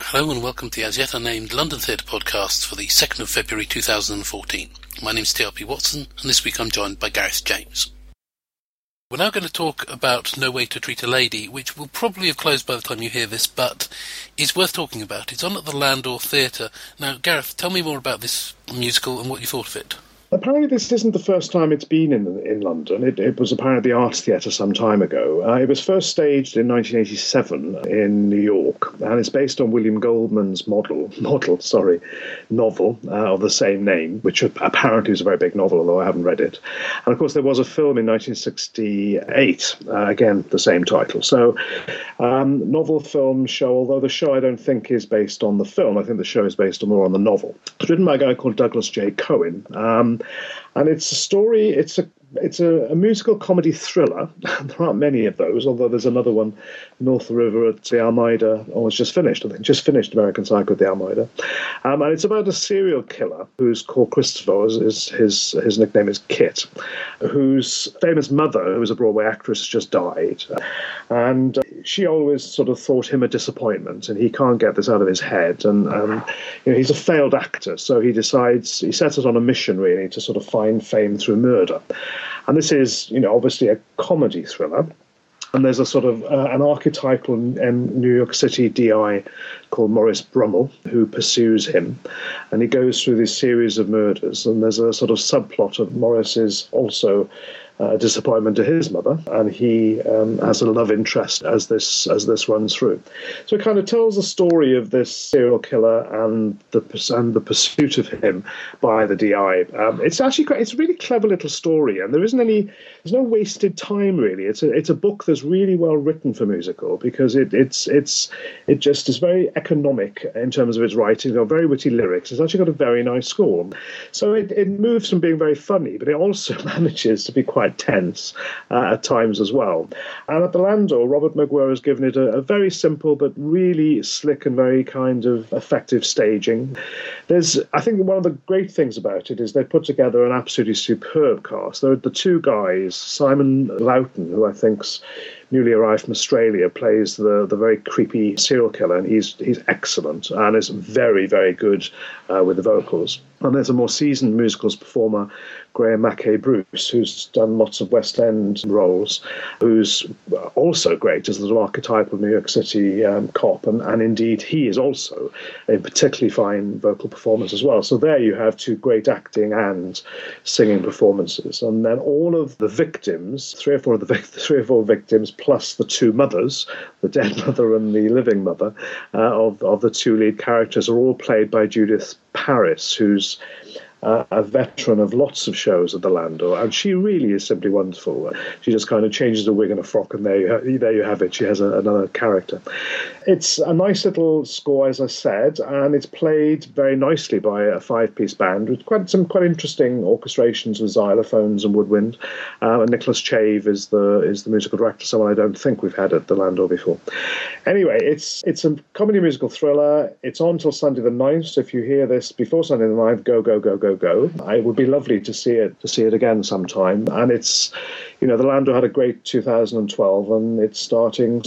Hello and welcome to the As Yet Unnamed London Theatre podcast for the 2nd of February 2014. My name's TRP Watson, and this week I'm joined by Gareth James. We're now going to talk about No Way to Treat a Lady, which will probably have closed by the time you hear this, but is worth talking about. It's on at the Landor Theatre. Now, Gareth, tell me more about this musical and what you thought of it. Apparently this isn't the first time it's been in London. It was apparently the Arts Theatre some time ago. It was first staged in 1987 in New York, and it's based on William Goldman's novel of the same name, which apparently is a very big novel, although I haven't read it. And of course there was a film in 1968, again the same title. So novel, film, show, although the show I don't think is based on the film. I think the show is based more on the novel. It's written by a guy called Douglas J. Cohen. And it's a story, it's a musical comedy thriller. There aren't many of those, although there's another one north of the river at the Almeida, it's just finished American Psycho at the Almeida. And it's about a serial killer who's called Christopher, his nickname is Kit, whose famous mother, who was a Broadway actress, just died. And she always sort of thought him a disappointment, and he can't get this out of his head. And he's a failed actor, so he sets out on a mission, really, to sort of find fame through murder. And this is, obviously a comedy thriller. And there's a sort of an archetypal New York City DI called Maurice Brummel who pursues him. And he goes through this series of murders. And there's a sort of subplot of Maurice is also a disappointment to his mother, and he has a love interest as this runs through. So it kind of tells the story of this serial killer and the pursuit of him by the DI. It's a really clever little story, and there's no wasted time really. It's a book that's really well written for musical because it just is very economic in terms of its writing. There are very witty lyrics. It's actually got a very nice score. So it moves from being very funny, but it also manages to be quite tense at times as well. And at the Landor, Robert McGuire has given it a very simple but really slick and very kind of effective staging. I think one of the great things about it is they put together an absolutely superb cast. There are the two guys, Simon Loughton, who I think's newly arrived from Australia, plays the very creepy serial killer, and he's excellent and is very, very good with the vocals. And there's a more seasoned musicals performer, Graham Mackay Bruce, who's done lots of West End roles, who's also great as the little archetypal New York City cop, and indeed he is also a particularly fine vocal performance as well. So there you have two great acting and singing performances, and then all of the victims, three or four victims, plus the two mothers, the dead mother and the living mother of the two lead characters, are all played by Judith Paris, who's a veteran of lots of shows at the Landor, and she really is simply wonderful. She just kind of changes a wig and a frock, and there you have it. She has another character. It's a nice little score, as I said, and it's played very nicely by a five-piece band with some quite interesting orchestrations with xylophones and woodwind. And Nicholas Chave is the musical director, someone I don't think we've had at the Landor before. Anyway, it's a comedy musical thriller. It's on till Sunday the 9th, so if you hear this before Sunday the 9th, go. It would be lovely to see it again sometime. And it's, the Landor had a great 2012, and it's starting,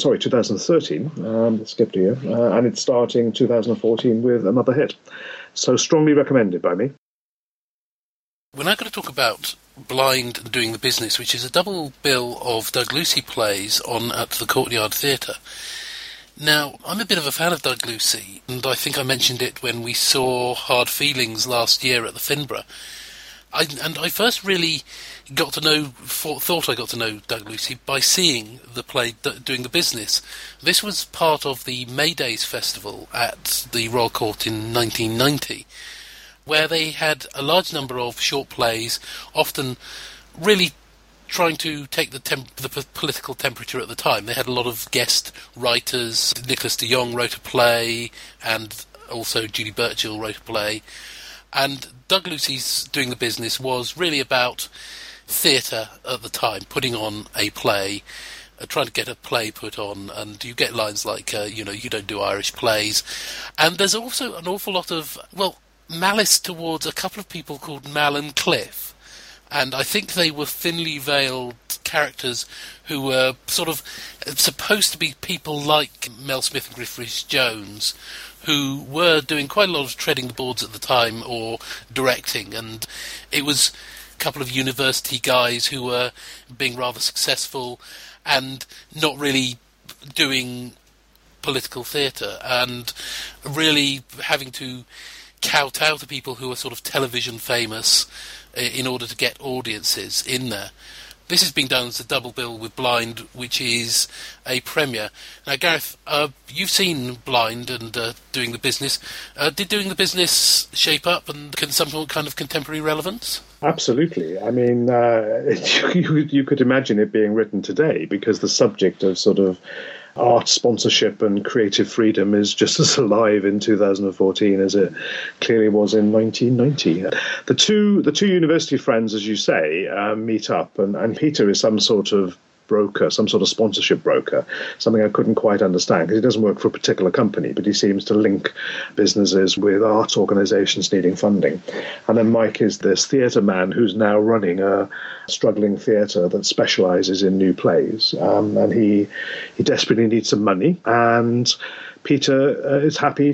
2013, skipped a year, and it's starting 2014 with another hit. So strongly recommended by me. We're now going to talk about Blind Doing the Business, which is a double bill of Doug Lucy plays on at the Courtyard Theatre. Now, I'm a bit of a fan of Doug Lucy, and I think I mentioned it when we saw Hard Feelings last year at the Finborough. I first really thought I got to know Doug Lucy by seeing the play Doing the Business. This was part of the May Days Festival at the Royal Court in 1990, where they had a large number of short plays, often really trying to take the political temperature at the time. They had a lot of guest writers. Nicholas de Jong wrote a play, and also Judy Burchill wrote a play. And Doug Lucy's Doing the Business was really about theatre at the time, putting on a play, trying to get a play put on, and you get lines like, you don't do Irish plays. And there's also an awful lot of, malice towards a couple of people called Mal and Cliff. And I think they were thinly veiled characters who were sort of supposed to be people like Mel Smith and Griff Rhys-Jones, who were doing quite a lot of treading the boards at the time or directing, and it was a couple of university guys who were being rather successful and not really doing political theatre, and really having to kowtow to people who are sort of television famous in order to get audiences in there. This has been done as a double bill with Blind, which is a premiere. Now, Gareth, you've seen Blind and Doing the Business. Did Doing the Business shape up and some kind of contemporary relevance? Absolutely. I mean, you could imagine it being written today, because the subject of sort of art sponsorship and creative freedom is just as alive in 2014 as it clearly was in 1990. The two university friends, as you say, meet up, and Peter is some sort of broker, some sort of sponsorship broker, something I couldn't quite understand, because he doesn't work for a particular company, but he seems to link businesses with arts organisations needing funding. And then Mike is this theatre man who's now running a struggling theatre that specialises in new plays, and he desperately needs some money, and Peter is happy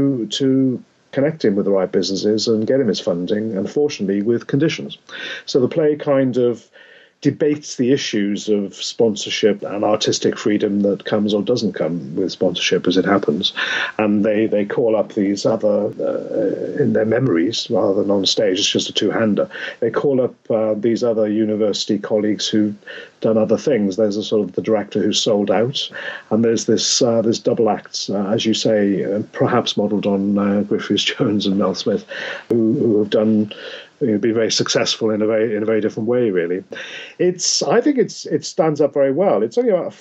to connect him with the right businesses and get him his funding, unfortunately with conditions. So the play kind of debates the issues of sponsorship and artistic freedom that comes or doesn't come with sponsorship as it happens. And they call up these other, in their memories rather than on stage, it's just a two-hander, they call up these other university colleagues who've done other things. There's a sort of the director who's sold out, and there's this double act, as you say, perhaps modelled on Griff Rhys-Jones and Mel Smith, who have done been very successful in a very different way, really. I think it stands up very well. It's only about a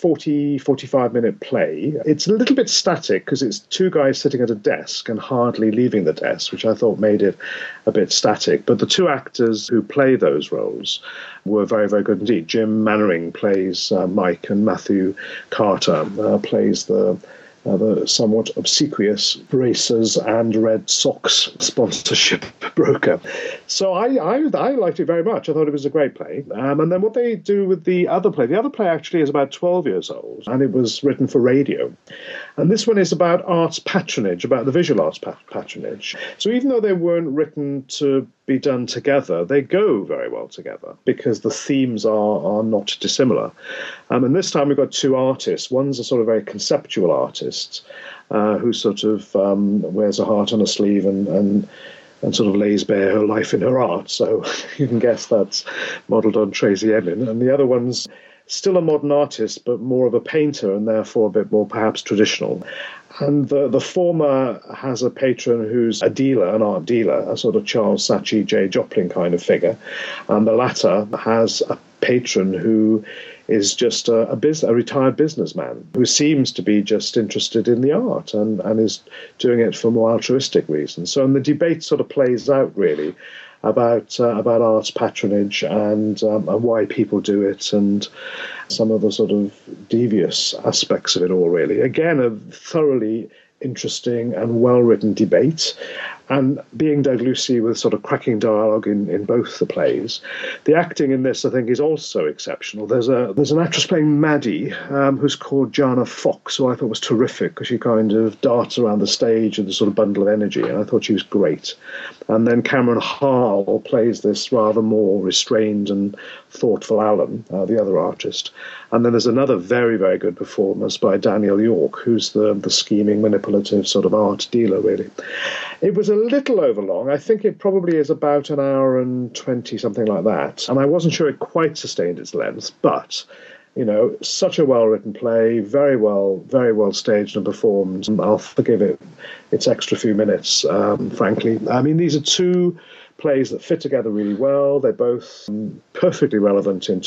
45 minute play. It's a little bit static because it's two guys sitting at a desk and hardly leaving the desk, which I thought made it a bit static. But the two actors who play those roles were very, very good indeed. Jim Mannering plays Mike, and Matthew Carter plays the somewhat obsequious Racers and Red Sox sponsorship broker. So I liked it very much. I thought it was a great play. And then what they do with the other play actually is about 12 years old, and it was written for radio. And this one is about arts patronage, about the visual arts patronage. So even though they weren't written to be done together, they go very well together because the themes are not dissimilar. And this time we've got two artists. One's a sort of very conceptual artist who sort of wears a heart on a sleeve and sort of lays bare her life in her art. So you can guess that's modelled on Tracy Emin. And the other one's still a modern artist, but more of a painter and therefore a bit more perhaps traditional. And the former has a patron who's a dealer, an art dealer, a sort of Charles Saatchi, J. Joplin kind of figure. And the latter has a patron who is just a retired businessman who seems to be just interested in the art and is doing it for more altruistic reasons. So the debate sort of plays out really about arts patronage and why people do it and some of the sort of devious aspects of it all, really. Again, a thoroughly interesting and well-written debate. And being Doug Lucy with sort of cracking dialogue in both the plays, the acting in this, I think, is also exceptional. There's an actress playing Maddie who's called Jana Fox, who I thought was terrific because she kind of darts around the stage with a sort of bundle of energy, and I thought she was great. And then Cameron Harl plays this rather more restrained and thoughtful Alan, the other artist. And then there's another very, very good performance by Daniel York, who's the scheming, manipulative sort of art dealer, really. It was a little overlong. I think it probably is about an hour and 20, something like that. And I wasn't sure it quite sustained its length, but, you know, such a well-written play, very well staged and performed. I'll forgive it its extra few minutes, frankly. I mean, these are two plays that fit together really well. They're both perfectly relevant in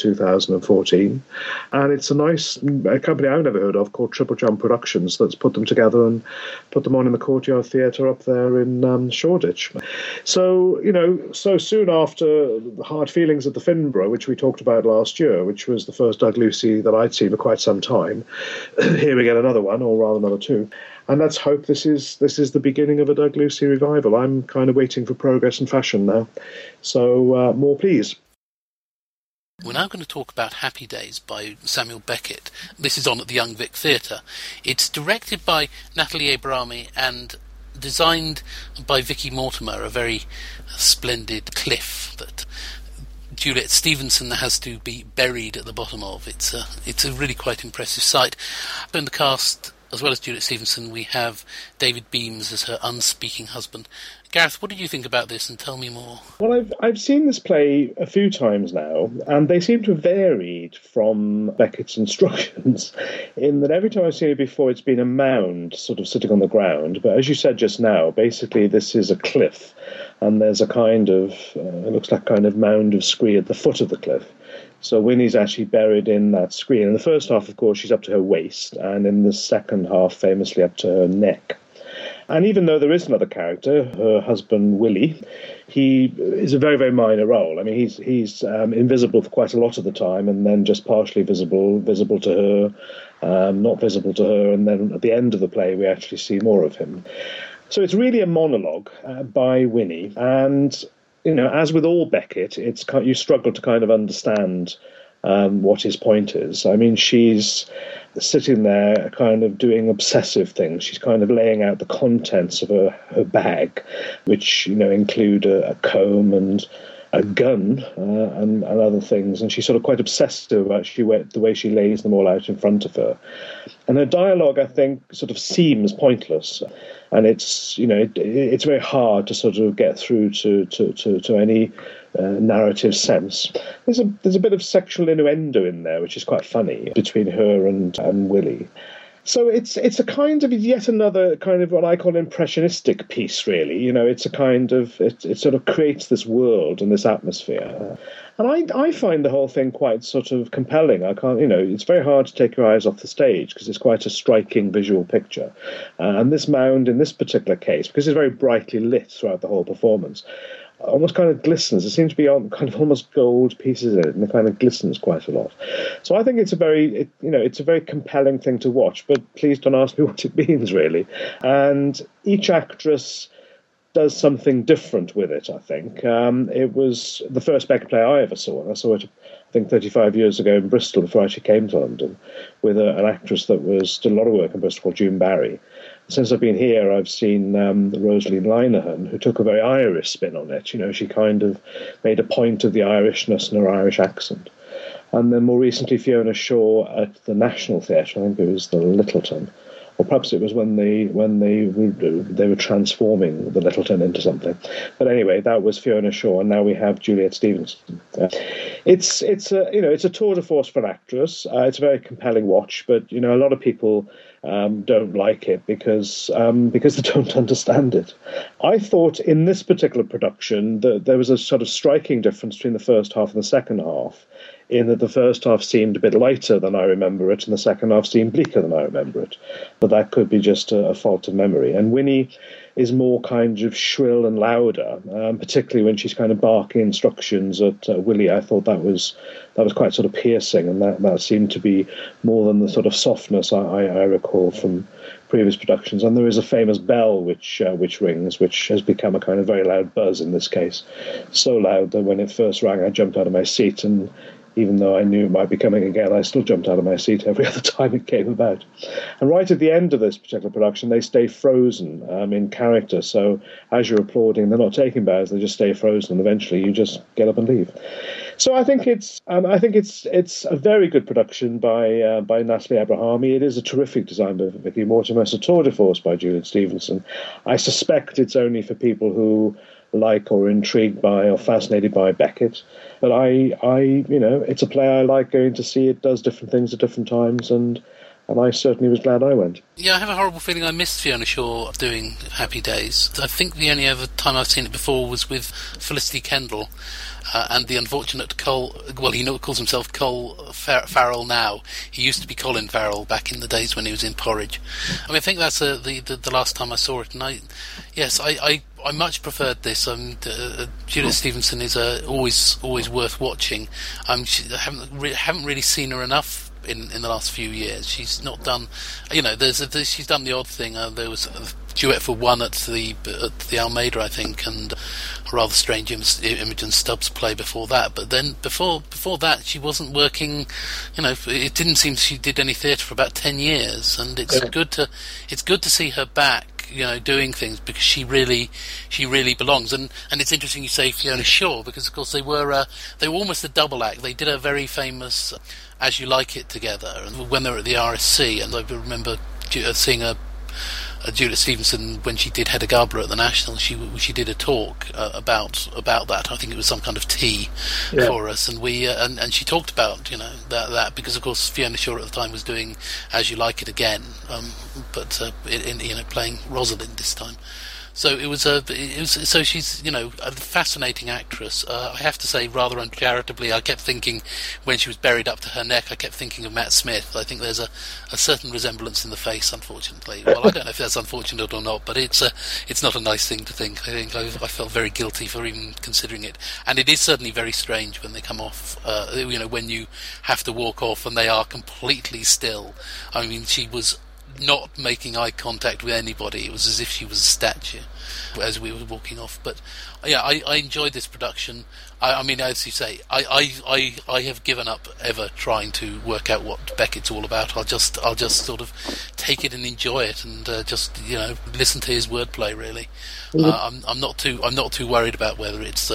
2014. And it's a company I've never heard of called Triple Jump Productions that's put them together and put them on in the Courtyard Theatre up there in Shoreditch. So, you know, so soon after the Hard Feelings at the Finborough, which we talked about last year, which was the first Doug Lucy that I'd seen for quite some time, here we get another one, or rather another two. And let's hope this is the beginning of a Doug Lucy revival. I'm kind of waiting for progress and fashion now. So more please. We're now going to talk about Happy Days by Samuel Beckett. This is on at the Young Vic Theatre. It's directed by Natalie Abrahami and designed by Vicky Mortimer, a very splendid cliff that Juliet Stevenson has to be buried at the bottom of. It's a really quite impressive sight. In the cast, as well as Juliet Stevenson, we have David Beams as her unspeaking husband. Gareth, what did you think about this, and tell me more? Well, I've seen this play a few times now, and they seem to have varied from Beckett's instructions in that every time I've seen it before, it's been a mound sort of sitting on the ground. But as you said just now, basically this is a cliff, and there's a kind of, it looks like a kind of mound of scree at the foot of the cliff. So Winnie's actually buried in that screen. In the first half, of course, she's up to her waist, and in the second half, famously up to her neck. And even though there is another character, her husband Willie, he is a very, very minor role. I mean, he's invisible for quite a lot of the time, and then just partially visible to her, not visible to her, and then at the end of the play we actually see more of him. So it's really a monologue by Winnie, and as with all Beckett, you struggle to kind of understand what his point is. I mean, she's sitting there kind of doing obsessive things. She's kind of laying out the contents of her bag, which, include a comb and a gun and other things. And she's sort of quite obsessive about the way she lays them all out in front of her. And her dialogue, I think, sort of seems pointless. And it's very hard to sort of get through to any narrative sense. There's a bit of sexual innuendo in there, which is quite funny, between her and Willie. So it's a kind of yet another kind of what I call impressionistic piece, really. It's a kind of it sort of creates this world and this atmosphere. And I find the whole thing quite sort of compelling. It's very hard to take your eyes off the stage because it's quite a striking visual picture. And this mound, in this particular case, because it's very brightly lit throughout the whole performance, almost kind of glistens. There seems to be kind of almost gold pieces in it, and it kind of glistens quite a lot. So I think it's a very compelling thing to watch. But please don't ask me what it means, really. And each actress does something different with it, I think. It was the first Beckett play I ever saw, and I saw it, I think, 35 years ago in Bristol before I actually came to London, with an actress that did a lot of work in Bristol called June Barry. Since I've been here, I've seen Rosalie Linehan, who took a very Irish spin on it. She kind of made a point of the Irishness and her Irish accent. And then more recently, Fiona Shaw at the National Theatre, I think it was the Littleton, or perhaps it was when they were transforming the Littleton into something. But anyway, that was Fiona Shaw, and now we have Juliet Stevenson. It's a tour de force for an actress. It's a very compelling watch, but a lot of people don't like it because they don't understand it. I thought in this particular production that there was a sort of striking difference between the first half and the second half, in that the first half seemed a bit lighter than I remember it, and the second half seemed bleaker than I remember it. But that could be just a fault of memory. And Winnie is more kind of shrill and louder, particularly when she's kind of barking instructions at Willie. I thought that was quite sort of piercing, and that seemed to be more than the sort of softness I recall from previous productions. And there is a famous bell which rings, which has become a kind of very loud buzz in this case. So loud that when it first rang, I jumped out of my seat, and even though I knew it might be coming again, I still jumped out of my seat every other time it came about. And right at the end of this particular production, they stay frozen in character. So as you're applauding, they're not taking bows; they just stay frozen, and eventually you just get up and leave. So I think it's a very good production by Natalie Abrahami. It is a terrific design by Vicky Mortimer. It's a tour de force by Juliet Stevenson. I suspect it's only for people who like or intrigued by or fascinated by Beckett. But it's a play I like going to see. It does different things at different times, and I certainly was glad I went. Yeah, I have a horrible feeling I missed Fiona Shaw doing Happy Days. I think the only other time I've seen it before was with Felicity Kendall and the unfortunate Cole. Well, he calls himself Cole Farrell now. He used to be Colin Farrell back in the days when he was in Porridge. I mean, I think that's the last time I saw it, and I much preferred this. Juliet Stevenson is always worth watching. I haven't really seen her enough in the last few years. She's not done, she's done the odd thing. There was duet for one at the Almeida, I think, and a rather strange Imogen Stubbs play before that. But then before that, she wasn't working. It didn't seem she did any theatre for about 10 years, and it's good to see her back. Doing things, because she really belongs, and it's interesting you say Fiona Shaw, because of course they were almost a double act. They did a very famous As You Like It together, and when they were at the RSC, and I remember seeing Juliet Stevenson when she did Hedda Gabler at the National. She did a talk about that. I think it was some kind of tea for us, and we and she talked about that because of course Fiona Shaw at the time was doing As You Like It again, but playing Rosalind this time. So so she's a fascinating actress. I have to say, rather uncharitably, I kept thinking when she was buried up to her neck, I kept thinking of Matt Smith. I think there's a certain resemblance in the face, unfortunately. Well, I don't know if that's unfortunate or not, but it's not a nice thing to think. I think I felt very guilty for even considering it, and it is certainly very strange when they come off. When you have to walk off and they are completely still. I mean, she was not making eye contact with anybody. It was as if she was a statue as we were walking off. But yeah, I enjoyed this production. I mean, as you say, I have given up ever trying to work out what Beckett's all about. I'll just sort of take it and enjoy it, and just listen to his wordplay. Really, I'm not too worried about whether it's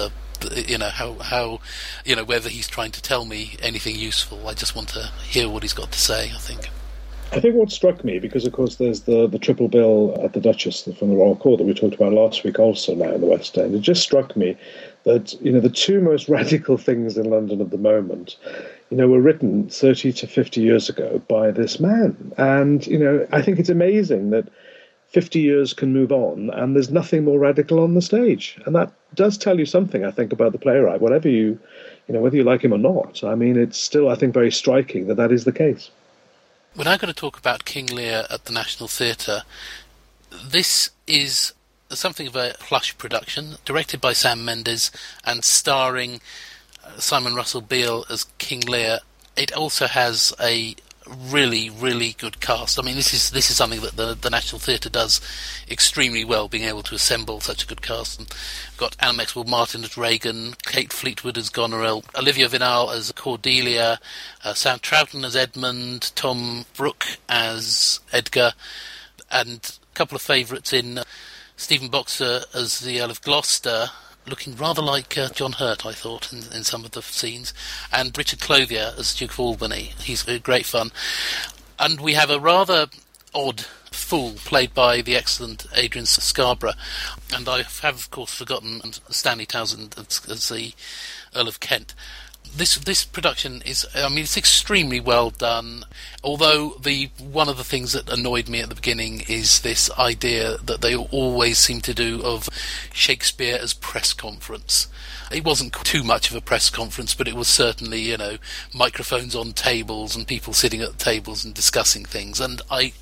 how whether he's trying to tell me anything useful. I just want to hear what he's got to say, I think what struck me, because of course there's the triple bill at the Duchess from the Royal Court that we talked about last week also now in the West End, it just struck me that the two most radical things in London at the moment were written 30 to 50 years ago by this man. And I think it's amazing that 50 years can move on and there's nothing more radical on the stage. And that does tell you something, I think, about the playwright, whatever whether you like him or not. I mean, it's still, I think, very striking that is the case. We're now going to talk about King Lear at the National Theatre. This is something of a plush production, directed by Sam Mendes and starring Simon Russell Beale as King Lear. It also has a really, really good cast. I mean, this is something that the National Theatre does extremely well, being able to assemble such a good cast. And we've got Anna Maxwell Martin as Regan, Kate Fleetwood as Goneril, Olivia Vinal as Cordelia, Sam Troughton as Edmund, Tom Brooke as Edgar, and a couple of favourites in Stephen Boxer as the Earl of Gloucester, looking rather like John Hurt, I thought, in some of the scenes, and Richard Clothier as Duke of Albany. He's great fun. And we have a rather odd fool played by the excellent Adrian Scarborough, and I have, of course, forgotten Stanley Townsend as the Earl of Kent. This production is, I mean, it's extremely well done, although one of the things that annoyed me at the beginning is this idea that they always seem to do of Shakespeare as press conference. It wasn't too much of a press conference, but it was certainly, microphones on tables and people sitting at tables and discussing things, and I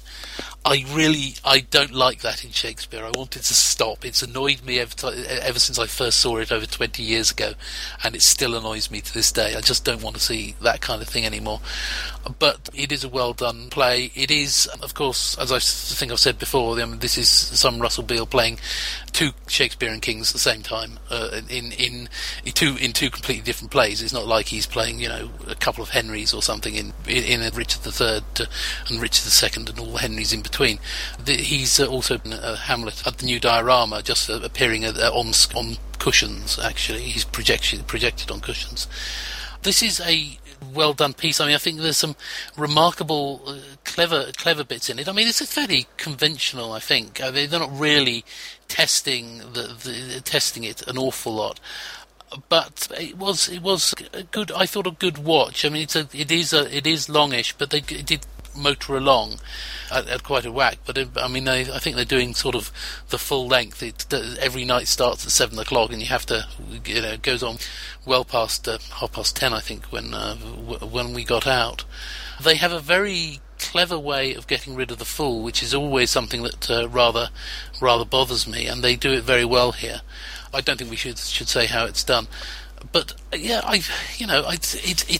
don't like that in Shakespeare. I want it to stop. It's annoyed me ever since I first saw it over 20 years ago, and it still annoys me to this day. I just don't want to see that kind of thing anymore. But it is a well-done play. It is, of course, as I think I've said before, this is Simon Russell Beale playing two Shakespearean kings at the same time in two completely different plays. It's not like he's playing, a couple of Henrys or something in Richard III and Richard II and all the Henrys in between. He's also in Hamlet at the New Diorama, just appearing on cushions. Actually, he's projected on cushions. This is a well done piece. I mean, I think there's some remarkable, clever bits in it. I mean, it's fairly conventional. I think they're not really testing testing it an awful lot. But it was a good. I thought a good watch. I mean, it is longish, but it did motor along at quite a whack. But I think they're doing sort of the full length. Every night starts at 7 o'clock, and you have to, it goes on well past 10:30, I think, when we got out. They have a very clever way of getting rid of the fool, which is always something that rather bothers me, and they do it very well here. I don't think we should say how it's done, but yeah, it's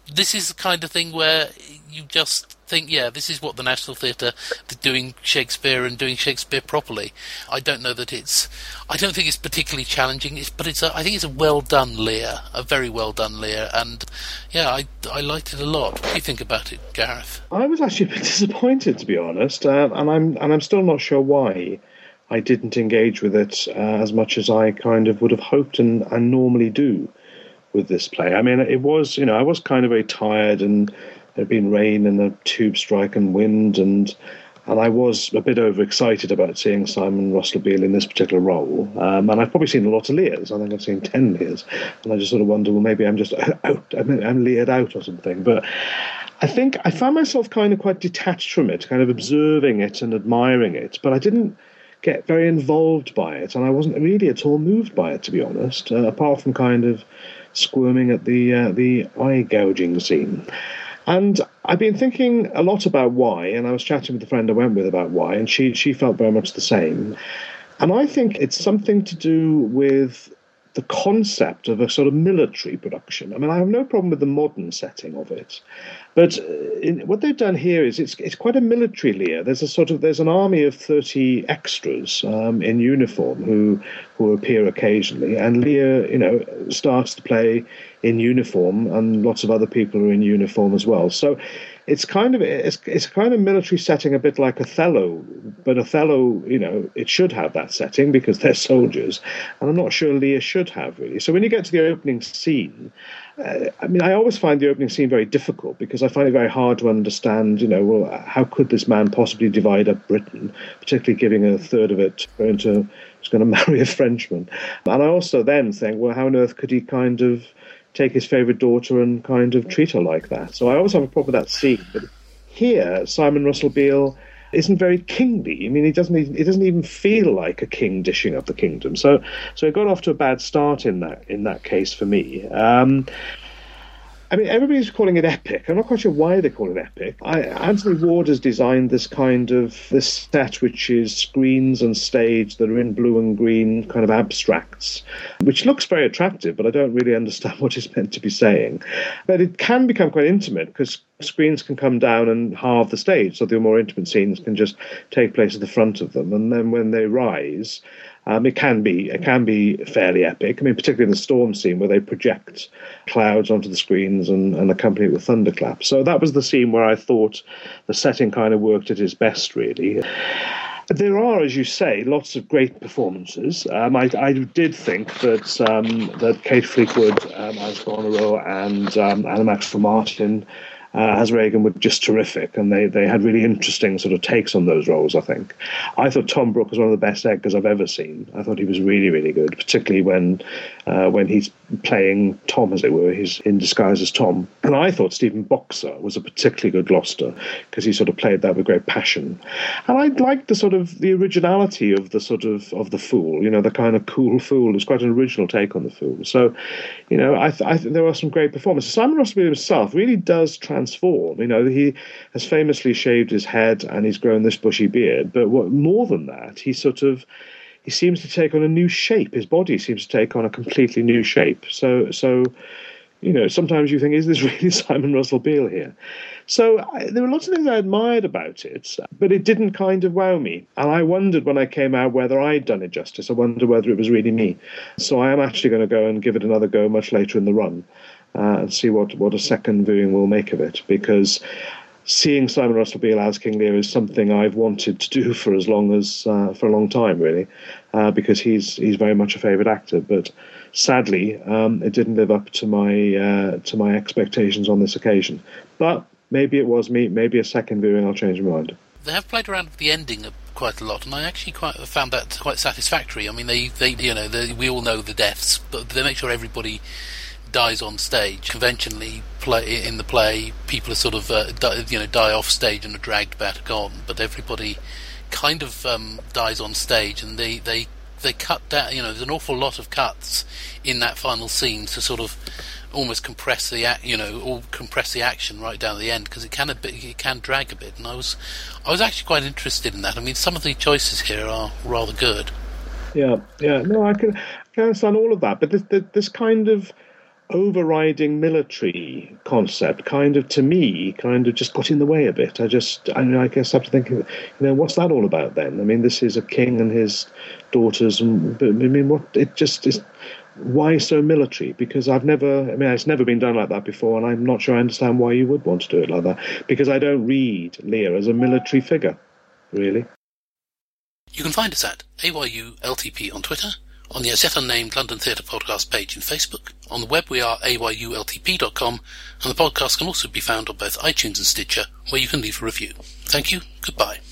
this is the kind of thing where you just think, yeah, this is what the National Theatre doing Shakespeare and doing Shakespeare properly. I don't know that I don't think it's particularly challenging, but I think it's a well done Lear, a very well done Lear, and yeah, I liked it a lot. What do you think about it, Gareth? I was actually a bit disappointed, to be honest, and I'm still not sure why I didn't engage with it as much as I kind of would have hoped and normally do with this play. I mean, it was, I was kind of very tired, and there'd been rain and a tube strike and wind, and I was a bit overexcited about seeing Simon Russell Beale in this particular role. And I've probably seen a lot of Lears. I think I've seen 10 Lears, and I just sort of wonder, well, maybe I'm just out. I'm Leared out or something. But I think I found myself kind of quite detached from it, kind of observing it and admiring it, but I didn't get very involved by it, and I wasn't really at all moved by it, to be honest, apart from kind of squirming at the eye gouging scene. And I've been thinking a lot about why, and I was chatting with a friend I went with about why, and she felt very much the same. And I think it's something to do with the concept of a sort of military production. I mean, I have no problem with the modern setting of it, but what they've done here is it's quite a military Lear. There's an army of 30 extras in uniform who appear occasionally, and Lear, starts to play in uniform, and lots of other people are in uniform as well. So it's kind of military setting, a bit like Othello, but Othello, it should have that setting because they're soldiers, and I'm not sure Lear should have, really. So when you get to the opening scene, I always find the opening scene very difficult because I find it very hard to understand, how could this man possibly divide up Britain, particularly giving a third of it to going to marry a Frenchman. And I also then think, well, how on earth could he kind of take his favourite daughter and kind of treat her like that? So I always have a problem with that scene. But here, Simon Russell Beale isn't very kingly. I mean, he doesn't even feel like a king dishing up the kingdom. So it got off to a bad start in that case for me. Everybody's calling it epic. I'm not quite sure why they call it epic. Anthony Ward has designed this set, which is screens and stage that are in blue and green kind of abstracts, which looks very attractive, but I don't really understand what it's meant to be saying. But it can become quite intimate because screens can come down and halve the stage, so the more intimate scenes can just take place at the front of them. And then when they rise, it can be fairly epic. I mean, particularly the storm scene where they project clouds onto the screens and accompany it with thunderclaps. So that was the scene where I thought the setting kind of worked at its best, really. There are, as you say, lots of great performances. I did think that Kate Fleetwood as Goneril and Anna Maxwell Martin as Regan were just terrific, and they had really interesting sort of takes on those roles, I think. I thought Tom Brooke was one of the best Edgars I've ever seen. I thought he was really, really good, particularly when he's playing Tom, as it were. He's in disguise as Tom. And I thought Stephen Boxer was a particularly good Gloucester, because he sort of played that with great passion. And I liked the originality of the fool, the kind of cool fool. It's quite an original take on the fool. So, I think there are some great performances. Simon Russell Beale himself really does transform. He has famously shaved his head and he's grown this bushy beard, but more than that, he seems to take on a new shape. His body seems to take on a completely new shape. So sometimes you think, is this really Simon Russell Beale here? So there were lots of things I admired about it, but it didn't kind of wow me. And I wondered when I came out whether I'd done it justice. I wondered whether it was really me. So I am actually going to go and give it another go much later in the run. And see what a second viewing will make of it, because seeing Simon Russell Beale as King Lear is something I've wanted to do for a long time, really, because he's very much a favourite actor. But sadly, it didn't live up to my expectations on this occasion. But maybe it was me. Maybe a second viewing I'll change my mind. They have played around with the ending quite a lot, and I actually found that quite satisfactory. I mean, we all know the deaths, but they make sure everybody dies on stage. Conventionally, in the play, people are sort of die off stage and are dragged back on, but everybody kind of dies on stage, and they cut down. There's an awful lot of cuts in that final scene to sort of almost compress the action right down to the end, because it can drag a bit. And I was actually quite interested in that. I mean, some of the choices here are rather good. Yeah. No, I can understand all of that, but this kind of overriding military concept kind of, to me, kind of just got in the way a bit. I guess I have to think, what's that all about then? I mean, this is a king and his daughters, but I mean, what it just is. Why so military? Because it's never been done like that before, and I'm not sure I understand why you would want to do it like that. Because I don't read Lear as a military figure, really. You can find us at AYULTP on Twitter, on the As Yet Unnamed London Theatre Podcast page in Facebook. On the web we are ayultp.com, and the podcast can also be found on both iTunes and Stitcher, where you can leave a review. Thank you, goodbye.